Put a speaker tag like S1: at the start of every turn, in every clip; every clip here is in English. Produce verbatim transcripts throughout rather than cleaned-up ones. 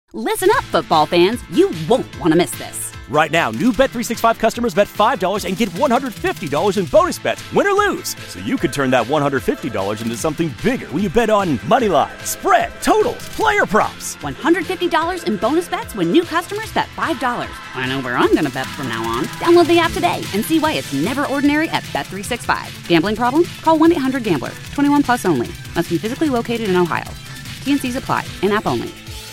S1: Listen up, football fans. You won't want to miss this.
S2: Right now, new Bet three sixty-five customers bet five dollars and get one hundred fifty dollars in bonus bets, win or lose. So you could turn that one hundred fifty dollars into something bigger when you bet on money line, spread, totals, player props.
S1: one hundred fifty dollars in bonus bets when new customers bet five dollars. I know where I'm going to bet from now on. Download the app today and see why it's never ordinary at Bet three sixty-five. Gambling problem? Call one eight hundred gambler. twenty-one plus only. Must be physically located in Ohio. T and C's apply. In-app only.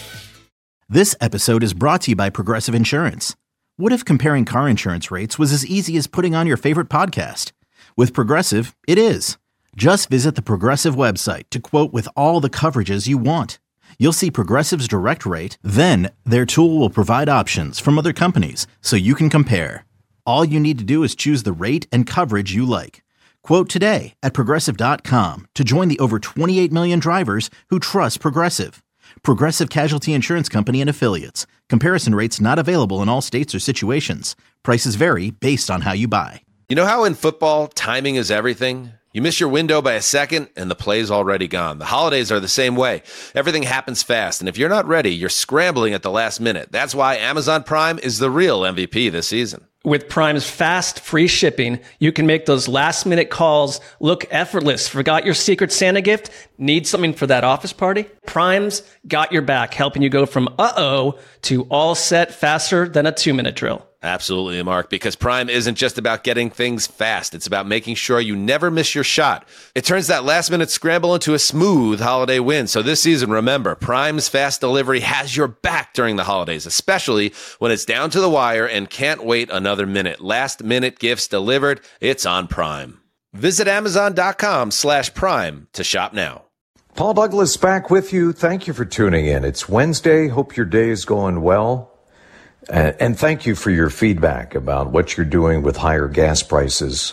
S3: This episode is brought to you by Progressive Insurance. What if comparing car insurance rates was as easy as putting on your favorite podcast? With Progressive, it is. Just visit the Progressive website to quote with all the coverages you want. You'll see Progressive's direct rate, then their tool will provide options from other companies so you can compare. All you need to do is choose the rate and coverage you like. Quote today at Progressive dot com to join the over twenty-eight million drivers who trust Progressive. Progressive Casualty Insurance Company and Affiliates. Comparison rates not available in all states or situations. Prices vary based on how you buy.
S4: You know how in football, timing is everything? You miss your window by a second, and the play's already gone. The holidays are the same way. Everything happens fast, and if you're not ready, you're scrambling at the last minute. That's why Amazon Prime is the real M V P this season.
S5: With Prime's fast, free shipping, you can make those last-minute calls look effortless. Forgot your Secret Santa gift? Need something for that office party? Prime's got your back, helping you go from uh-oh to all set faster than a two-minute drill.
S4: Absolutely, Mark, because Prime isn't just about getting things fast. It's about making sure you never miss your shot. It turns that last-minute scramble into a smooth holiday win. So this season, remember, Prime's fast delivery has your back during the holidays, especially when it's down to the wire and can't wait another minute. Last-minute gifts delivered, it's on Prime. Visit Amazon.com slash Prime to shop now.
S6: Paul Douglas back with you. Thank you for tuning in. It's Wednesday. Hope your day is going well. Uh, and thank you for your feedback about what you're doing with higher gas prices.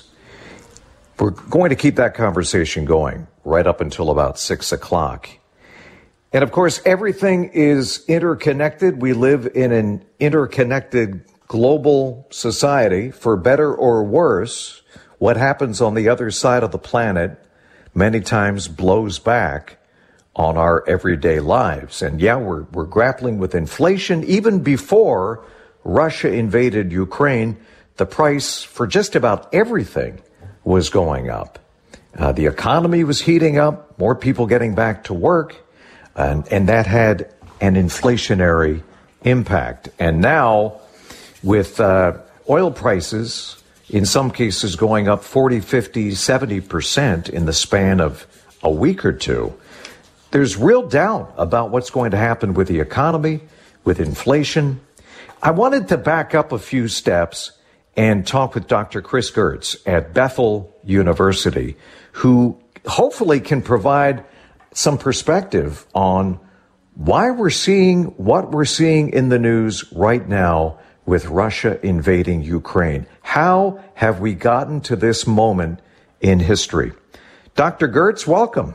S6: We're going to keep that conversation going right up until about six o'clock. And of course, everything is interconnected. We live in an interconnected global society. For better or worse, what happens on the other side of the planet many times blows back on our everyday lives. And yeah, we're, we're grappling with inflation. Even before Russia invaded Ukraine, the price for just about everything was going up. Uh, the economy was heating up, more people getting back to work, and, and that had an inflationary impact. And now, with uh, oil prices, in some cases going up forty, fifty, seventy percent in the span of a week or two, there's real doubt about what's going to happen with the economy, with inflation. I wanted to back up a few steps and talk with Doctor Chris Gertz at Bethel University, who hopefully can provide some perspective on why we're seeing what we're seeing in the news right now with Russia invading Ukraine. How have we gotten to this moment in history? Doctor Gertz, welcome.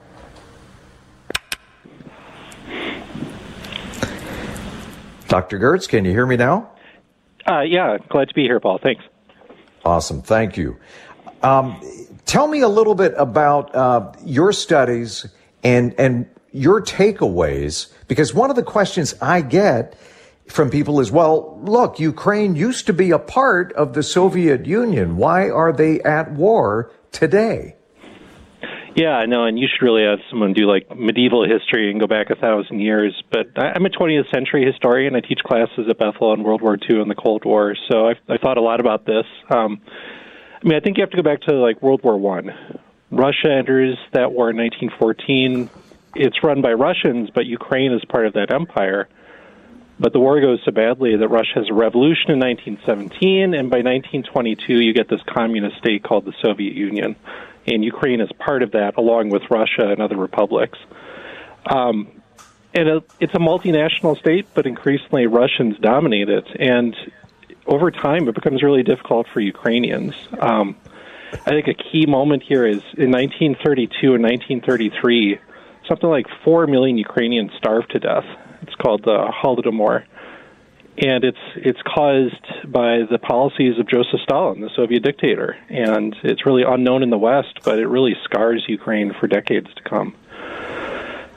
S6: Doctor Gertz, can you hear me now?
S7: Uh, yeah, glad to be here, Paul. Thanks.
S6: Awesome. Thank you. Um, tell me a little bit about uh, your studies and, and your takeaways, because one of the questions I get from people is, well, look, Ukraine used to be a part of the Soviet Union. Why are they at war today?
S7: Yeah, I know, and you should really have someone do like medieval history and go back a thousand years. But I'm a twentieth century historian. I teach classes at Bethel on World War Two and the Cold War, so I've, I thought a lot about this. Um, I mean, I think you have to go back to like World War One. Russia enters that war in nineteen fourteen. It's run by Russians, but Ukraine is part of that empire. But the war goes so badly that Russia has a revolution in nineteen seventeen, and by nineteen twenty-two, you get this communist state called the Soviet Union. And Ukraine is part of that, along with Russia and other republics. Um, and a, it's a multinational state, but increasingly Russians dominate it. And over time, it becomes really difficult for Ukrainians. Um, I think a key moment here is in nineteen thirty-two and nineteen thirty-three, something like four million Ukrainians starved to death. It's called the Holodomor. And it's it's caused by the policies of Joseph Stalin, the Soviet dictator. And it's really unknown in the West, but it really scars Ukraine for decades to come.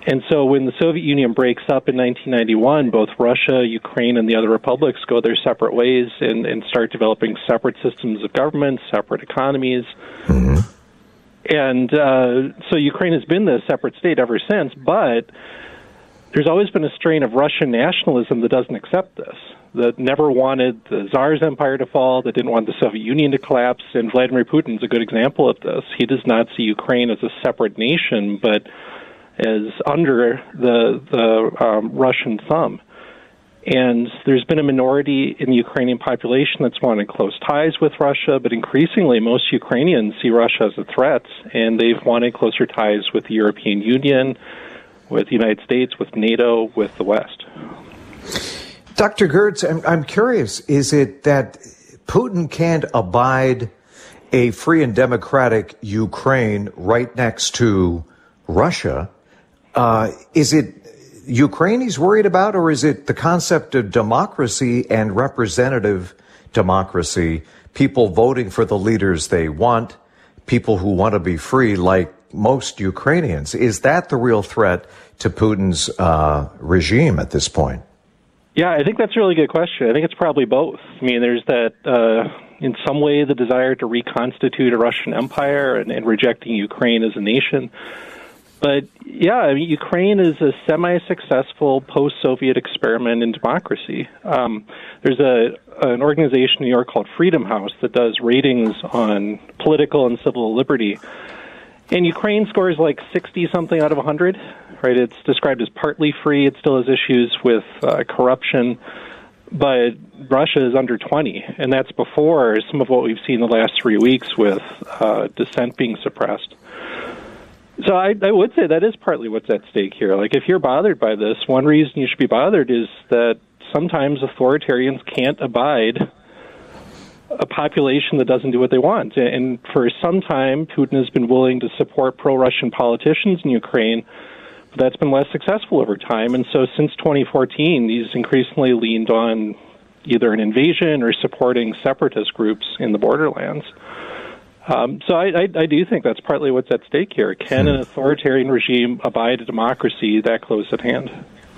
S7: And so when the Soviet Union breaks up in nineteen ninety-one, both Russia, Ukraine, and the other republics go their separate ways and, and start developing separate systems of government, separate economies. Mm-hmm. And uh, so Ukraine has been this separate state ever since, but there's always been a strain of Russian nationalism that doesn't accept this, that never wanted the Tsar's empire to fall, that didn't want the Soviet Union to collapse, and Vladimir Putin's a good example of this. He does not see Ukraine as a separate nation, but as under the the um, Russian thumb. And there's been a minority in the Ukrainian population that's wanted close ties with Russia, but increasingly most Ukrainians see Russia as a threat, and they've wanted closer ties with the European Union, with the United States, with NATO, with the West.
S6: Doctor Gertz, I'm, I'm curious, is it that Putin can't abide a free and democratic Ukraine right next to Russia? Uh, is it Ukraine he's worried about, or is it the concept of democracy and representative democracy, people voting for the leaders they want, people who want to be free like most Ukrainians? Is that the real threat to Putin's uh, regime at this point?
S7: Yeah, I think that's a really good question. I think it's probably both. I mean, there's that, uh, in some way, the desire to reconstitute a Russian empire and, and rejecting Ukraine as a nation. But, yeah, I mean, Ukraine is a semi-successful post-Soviet experiment in democracy. Um, there's a an organization in New York called Freedom House that does ratings on political and civil liberty. And Ukraine scores like sixty-something out of one hundred, right? It's described as partly free. It still has issues with uh, corruption. But Russia is under twenty, and that's before some of what we've seen the last three weeks with uh, dissent being suppressed. So I, I would say that is partly what's at stake here. Like, if you're bothered by this, one reason you should be bothered is that sometimes authoritarians can't abide a population that doesn't do what they want. And for some time, Putin has been willing to support pro-Russian politicians in Ukraine, but that's been less successful over time. And so since twenty fourteen, he's increasingly leaned on either an invasion or supporting separatist groups in the borderlands. Um, so I, I, I do think that's partly what's at stake here. Can an authoritarian regime abide a democracy that close at hand?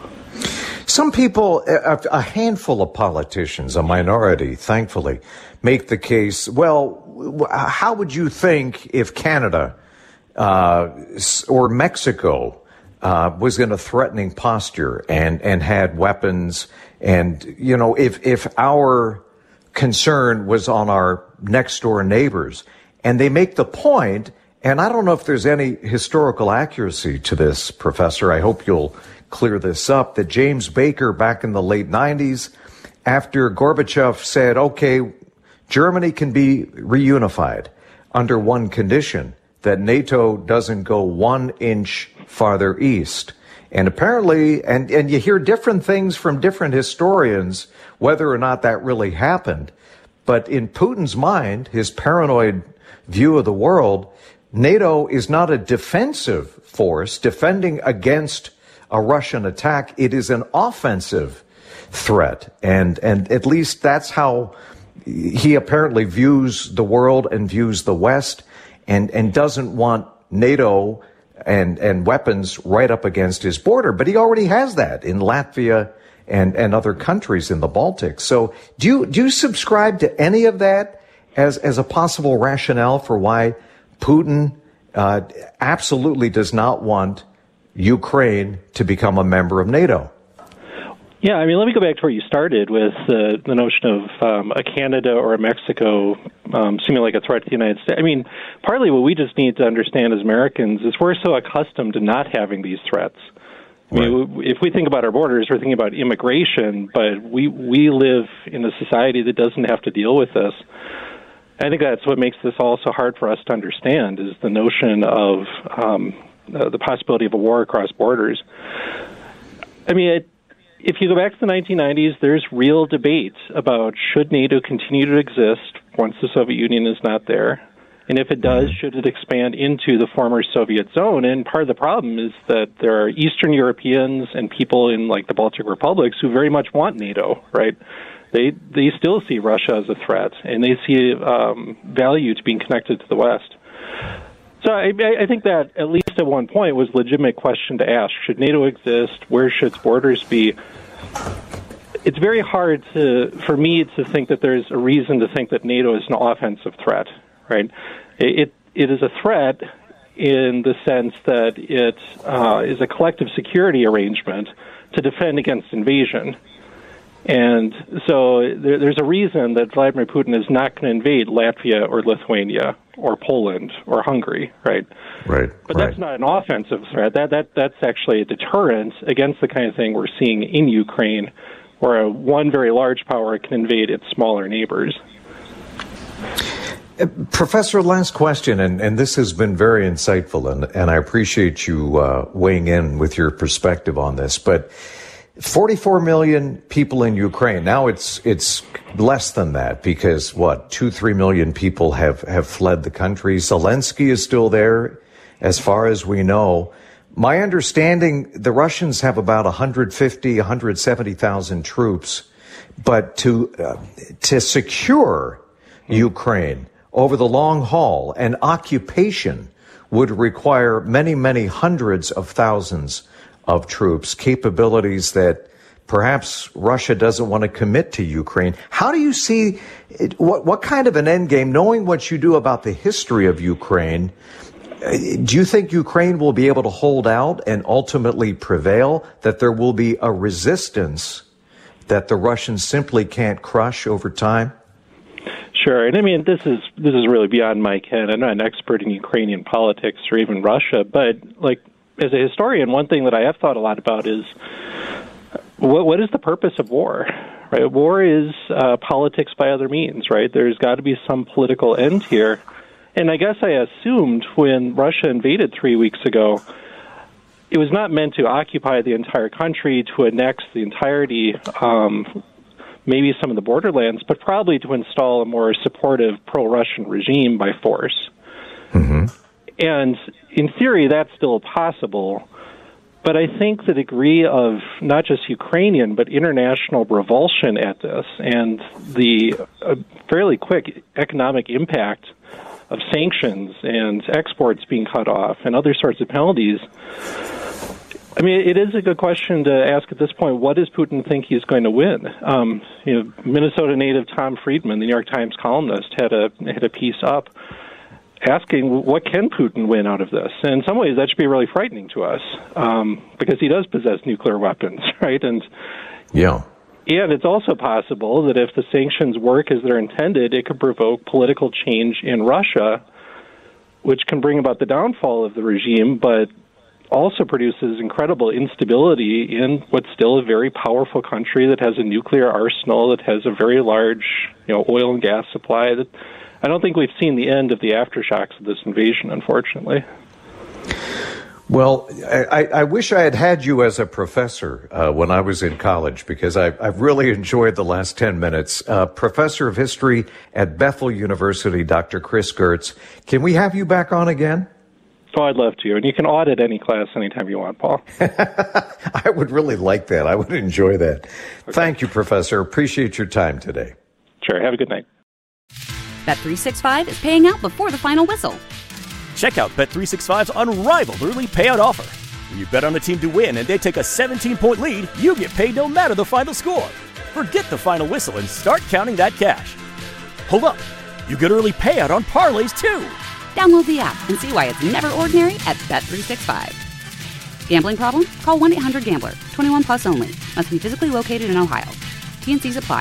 S6: Some people, a, a handful of politicians, a minority, thankfully, make the case, well, how would you think if Canada uh, or Mexico uh, was in a threatening posture and, and had weapons, and, you know, if, if our concern was on our next-door neighbors? And they make the point, and I don't know if there's any historical accuracy to this, Professor. I hope you'll clear this up, that James Baker back in the late nineties, after Gorbachev said, okay, Germany can be reunified under one condition, that NATO doesn't go one inch farther east. And apparently, and, and you hear different things from different historians, whether or not that really happened. But in Putin's mind, his paranoid view of the world, NATO is not a defensive force defending against a Russian attack. It is an offensive threat. And, and at least that's how he apparently views the world and views the West, and, and doesn't want NATO and, and weapons right up against his border. But he already has that in Latvia and, and other countries in the Baltic. So do you, do you subscribe to any of that as, as a possible rationale for why Putin uh, absolutely does not want Ukraine to become a member of NATO?
S7: Yeah, I mean, let me go back to where you started with uh, the notion of um, a Canada or a Mexico um, seeming like a threat to the United States. I mean, partly what we just need to understand as Americans is we're so accustomed to not having these threats. I mean, right. If we think about our borders, we're thinking about immigration, but we we live in a society that doesn't have to deal with this. I think that's what makes this all so hard for us to understand, is the notion of um, uh, the possibility of a war across borders. I mean, it, if you go back to the nineteen nineties, there's real debate about should NATO continue to exist once the Soviet Union is not there, and if it does, should it expand into the former Soviet zone? And part of the problem is that there are Eastern Europeans and people in like the Baltic republics who very much want NATO, right? They they still see Russia as a threat, and they see um, value to being connected to the West. So I, I think that, at least at one point, was a legitimate question to ask. Should NATO exist? Where should its borders be? It's very hard to, for me to think that there's a reason to think that NATO is an offensive threat, right? It It is a threat in the sense that it uh, is a collective security arrangement to defend against invasion. And so there, there's a reason that Vladimir Putin is not going to invade Latvia or Lithuania or Poland or Hungary, right?
S6: Right.
S7: But
S6: right.
S7: that's not an offensive threat. That that that's actually a deterrent against the kind of thing we're seeing in Ukraine, where a, one very large power can invade its smaller neighbors.
S6: Uh, Professor, last question, and, and this has been very insightful, and, and I appreciate you uh, weighing in with your perspective on this, but forty-four million people in Ukraine. Now it's it's less than that because, what, two, three million people have, have fled the country. Zelensky is still there, as far as we know. My understanding, the Russians have about one hundred fifty, one hundred seventy thousand troops, but to uh, to secure Ukraine over the long haul, an occupation would require many, many hundreds of thousands of troops, capabilities that perhaps Russia doesn't want to commit to Ukraine. How do you see it, what, what kind of an end game, knowing what you do about the history of Ukraine, do you think Ukraine will be able to hold out and ultimately prevail, that there will be a resistance that the Russians simply can't crush over time?
S7: Sure, and I mean this is this is really beyond my ken. I'm not an expert in Ukrainian politics or even Russia, but like as a historian, one thing that I have thought a lot about is what what is the purpose of war? Right, war is uh, politics by other means. Right, there's got to be some political end here, and I guess I assumed when Russia invaded three weeks ago, it was not meant to occupy the entire country, to annex the entirety. Um, maybe some of the borderlands, but probably to install a more supportive pro-Russian regime by force.
S6: Mm-hmm.
S7: And in theory, that's still possible. But I think the degree of not just Ukrainian, but international revulsion at this and the uh, fairly quick economic impact of sanctions and exports being cut off and other sorts of penalties, I mean, it is a good question to ask at this point. What does Putin think he's going to win? Um, you know, Minnesota native Tom Friedman, the New York Times columnist, had a had a piece up asking what can Putin win out of this. And in some ways, that should be really frightening to us um, because he does possess nuclear weapons, right? And
S6: yeah,
S7: and it's also possible that if the sanctions work as they're intended, it could provoke political change in Russia, which can bring about the downfall of the regime, but also produces incredible instability in what's still a very powerful country that has a nuclear arsenal, that has a very large, you know, oil and gas supply. That I don't think we've seen the end of the aftershocks of this invasion, unfortunately.
S6: Well, I, I wish I had had you as a professor uh, when I was in college, because I've, I've really enjoyed the last ten minutes. Uh, Professor of History at Bethel University, Doctor Chris Gertz. Can we have you back on again?
S7: Oh, I'd love to. And you can audit any class anytime you want, Paul.
S6: I would really like that. I would enjoy that. Okay. Thank you, Professor. Appreciate your time today.
S7: Sure. Have a good night.
S1: Bet three sixty-five is paying out before the final whistle.
S2: Check out Bet three sixty-five's unrivaled early payout offer. When you bet on a team to win and they take a seventeen-point lead, you get paid no matter the final score. Forget the final whistle and start counting that cash. Hold up. You get early payout on parlays, too.
S1: Download the app and see why it's never ordinary at Bet three sixty-five. Gambling problem? Call one eight hundred gambler. twenty-one plus only. Must be physically located in Ohio. T and C's apply.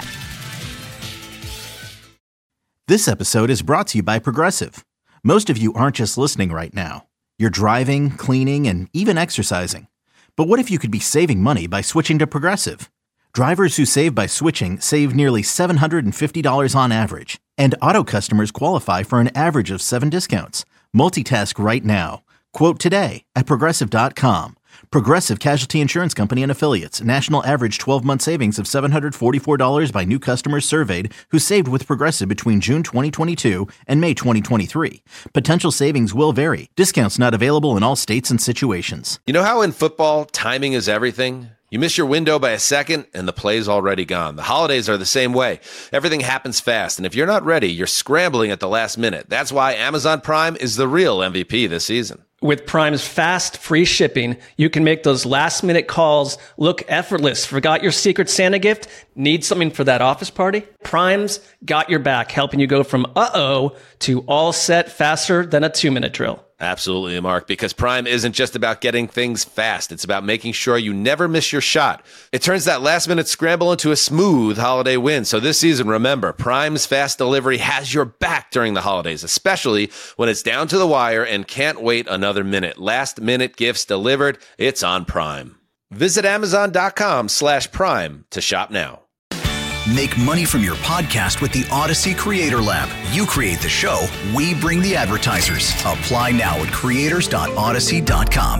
S3: This episode is brought to you by Progressive. Most of you aren't just listening right now. You're driving, cleaning, and even exercising. But what if you could be saving money by switching to Progressive? Drivers who save by switching save nearly seven hundred fifty dollars on average. And auto customers qualify for an average of seven discounts. Multitask right now. Quote today at Progressive dot com. Progressive Casualty Insurance Company and Affiliates. National average twelve-month savings of seven hundred forty-four dollars by new customers surveyed who saved with Progressive between June twenty twenty-two and May twenty twenty-three. Potential savings will vary. Discounts not available in all states and situations.
S4: You know how in football, timing is everything? You miss your window by a second, and the play's already gone. The holidays are the same way. Everything happens fast, and if you're not ready, you're scrambling at the last minute. That's why Amazon Prime is the real M V P this season.
S5: With Prime's fast, free shipping, you can make those last-minute calls look effortless. Forgot your Secret Santa gift? Need something for that office party? Prime's got your back, helping you go from uh-oh to all set faster than a two-minute drill.
S4: Absolutely, Mark, because Prime isn't just about getting things fast. It's about making sure you never miss your shot. It turns that last-minute scramble into a smooth holiday win. So this season, remember, Prime's fast delivery has your back during the holidays, especially when it's down to the wire and can't wait another minute. Last-minute gifts delivered. It's on Prime. Visit Amazon.com slash Prime to shop now.
S8: Make money from your podcast with the Odyssey Creator Lab. You create the show, we bring the advertisers. Apply now at creators dot odyssey dot com.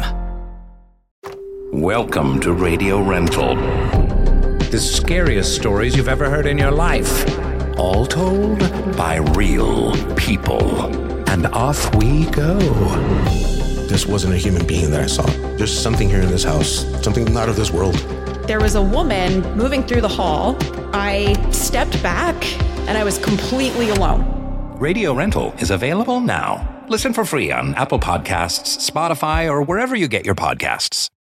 S9: Welcome to Radio Rental. The scariest stories you've ever heard in your life. All told by real people. And off we go.
S10: This wasn't a human being that I saw. There's something here in this house, something not of this world.
S11: There was a woman moving through the hall. I stepped back and I was completely alone.
S9: Radio Rental is available now. Listen for free on Apple Podcasts, Spotify, or wherever you get your podcasts.